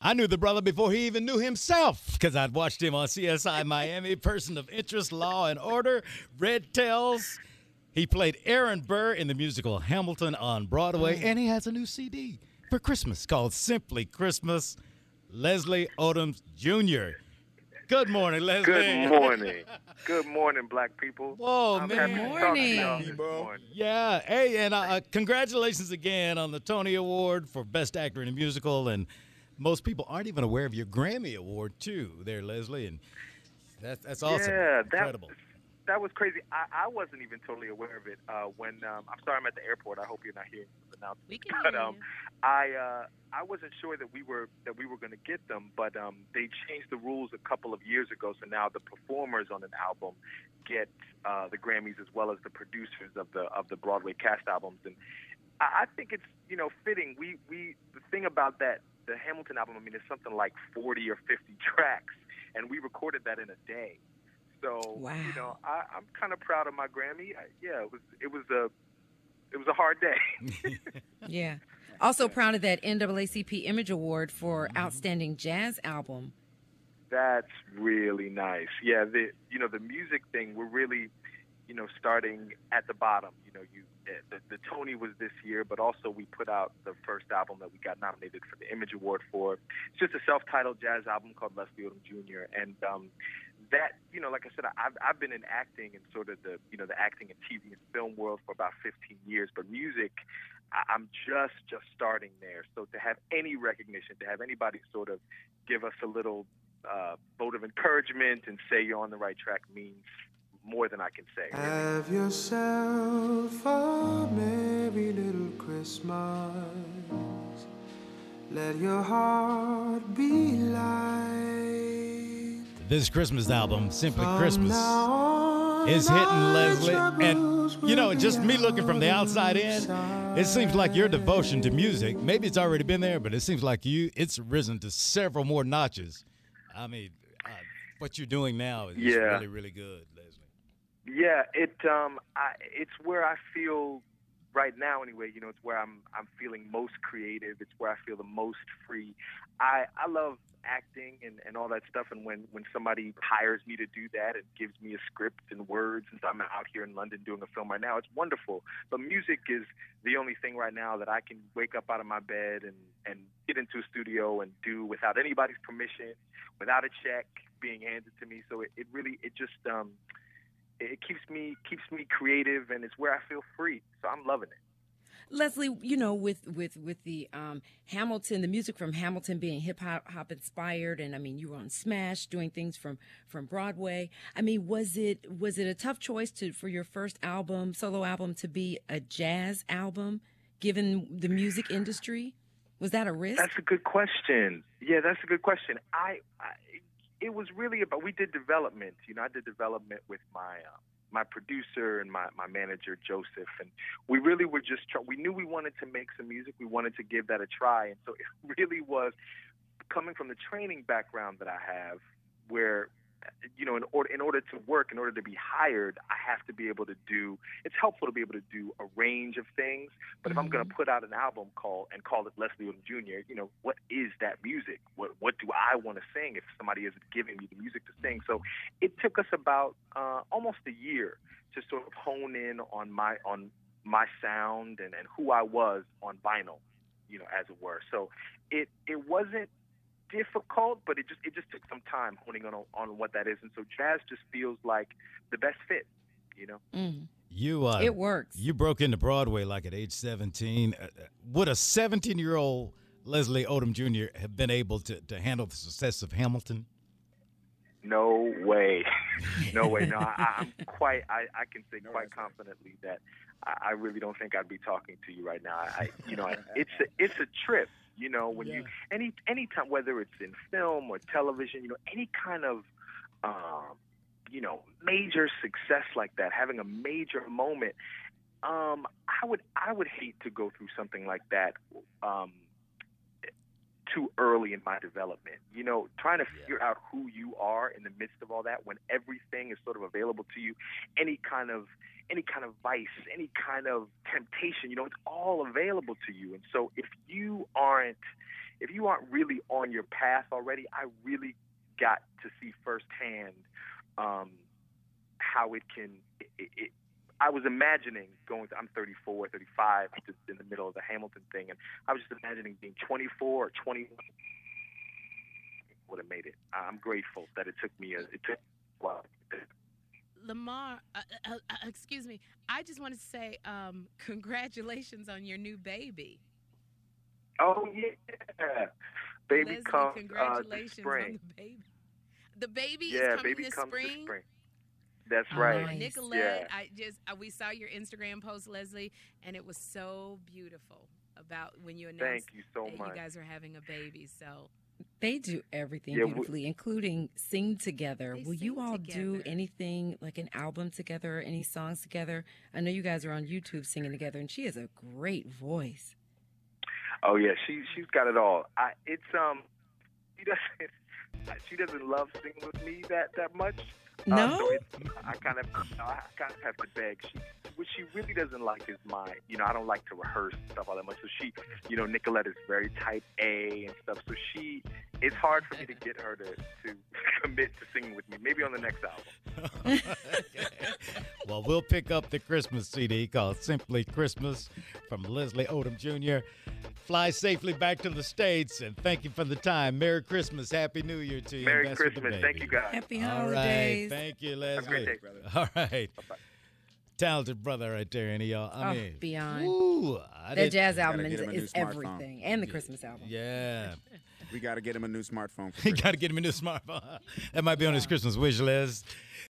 I knew the brother before he even knew himself because I'd watched him on CSI Miami, Person of Interest, Law and Order, Red Tails. He played Aaron Burr in the musical Hamilton on Broadway, and he has a new CD for Christmas called Simply Christmas. Leslie Odom Jr. Good morning, Leslie. Good morning. Good morning, black people. Whoa, I'm man. happy to talk to y'all this Bro. morning. Yeah. Hey, and congratulations again on the Tony Award for Best Actor in a Musical. And most people aren't even aware of your Grammy Award, too, there, Leslie. And that's awesome. Yeah, Incredible. that was crazy. I wasn't even totally aware of it when I'm sorry I'm at the airport. I hope you're not hearing the announcement. We can But hear you. I wasn't sure that we were going to get them, but they changed the rules a couple of years ago. So now the performers on an album get the Grammys as well as the producers of the Broadway cast albums, and I think it's fitting. We the thing about that the Hamilton album, I mean, it's something like 40 or 50 tracks, and we recorded that in a day. So Wow. I'm kind of proud of my Grammy. It was a hard day. Yeah. Also proud of that NAACP Image Award for Outstanding Jazz Album. That's really nice. Yeah, the music thing, we're really starting at the bottom. The Tony was this year, but also we put out the first album that we got nominated for the Image Award for. It's just a self-titled jazz album called Leslie Odom Jr. And that, like I said, I've been in acting and sort of the acting and TV and film world for about 15 years, but music, I'm just starting there. So to have any recognition, to have anybody sort of give us a little vote of encouragement and say you're on the right track means more than I can say. Have yourself a merry little Christmas. Let your heart be light. This Christmas album, Simply From Christmas, now on, is hitting, thy Leslie. troubles will And, just be me looking from the outside in, outside. it seems like your devotion to music, maybe it's already been there, but it seems like it's risen to several more notches. I mean, what you're doing now is really, really good, Leslie. Yeah, it's where I feel right now anyway. It's where I'm feeling most creative. It's where I feel the most free. I love acting and all that stuff, and when somebody hires me to do that and gives me a script and words, and so I'm out here in London doing a film right now, it's wonderful. But music is the only thing right now that I can wake up out of my bed and get into a studio and do without anybody's permission, without a check being handed to me. So it keeps me creative, and it's where I feel free. So I'm loving it. Leslie, with the Hamilton, the music from Hamilton being hip hop inspired, and I mean, you were on Smash doing things from Broadway. I mean, was it a tough choice for your first solo album, to be a jazz album, given the music industry? Was that a risk? That's a good question. Yeah, that's a good question. It was really about, we did development. I did development with my producer and my manager, Joseph. And we really were just, we knew we wanted to make some music. We wanted to give that a try. And so it really was coming from the training background that I have, where, in order to work, in order to be hired, I have to be able to do, it's helpful to be able to do a range of things. But if I'm going to put out an album call it Leslie Odom Jr., what is that music? What do I want to sing if somebody isn't giving me the music to sing? So it took us about almost a year to sort of hone in on my sound and who I was on vinyl, as it were. So it wasn't difficult, but it just took some time honing on what that is. And so jazz just feels like the best fit, It works. You broke into Broadway like at age 17. Would a 17-year-old Leslie Odom Jr. have been able to handle the success of Hamilton? No way. No way. No, I can say quite confidently that I really don't think I'd be talking to you right now. It's a trip. When you any time, whether it's in film or television, any kind of major success like that, having a major moment, I would hate to go through something like that too early in my development. Trying to figure out who you are in the midst of all that, when everything is sort of available to you, any kind of vice, any kind of temptation, it's all available to you. And so if you aren't if you aren't really on your path already, I really got to see firsthand how it can. I was imagining I'm 34, 35, just in the middle of the Hamilton thing, and I was just imagining being 24 or 21 would have made it. I'm grateful that it took a while. Lamar, excuse me. I just wanted to say congratulations on your new baby. Oh yeah, baby Leslie, comes congratulations this spring. on the baby. The baby Yeah, is coming baby this comes spring. this spring. That's Oh, right. nice. Nicolette, Yeah. we saw your Instagram post, Leslie, and it was so beautiful about when you announced Thank you so that much. you guys are having a baby. So They do everything Yeah, beautifully, including sing together. They Will you sing all do together. anything like an album together, any songs together? I know you guys are on YouTube singing together, and she has a great voice. Oh yeah, she's got it all. She doesn't love singing with me that much. No? So I kind of have to beg. What she really doesn't like is I don't like to rehearse stuff all that much. So Nicolette is very type A and stuff. So it's hard for me to get her to commit to singing with me. Maybe on the next album. Well, we'll pick up the Christmas CD called Simply Christmas from Leslie Odom Jr. Fly safely back to the States, and thank you for the time. Merry Christmas. Happy New Year to you. Merry Best with the Christmas. Thank baby. you guys. Happy All holidays. right. Thank you, Have a Leslie. great day, brother. All right. Bye-bye. Talented brother right there, and y'all. I Oh, mean, beyond. Ooh, That jazz Gotta album get him a new is smartphone. everything, and the Christmas album. Yeah. We got to get him a new smartphone. He got to get him a new smartphone. That might be on his Christmas wish list.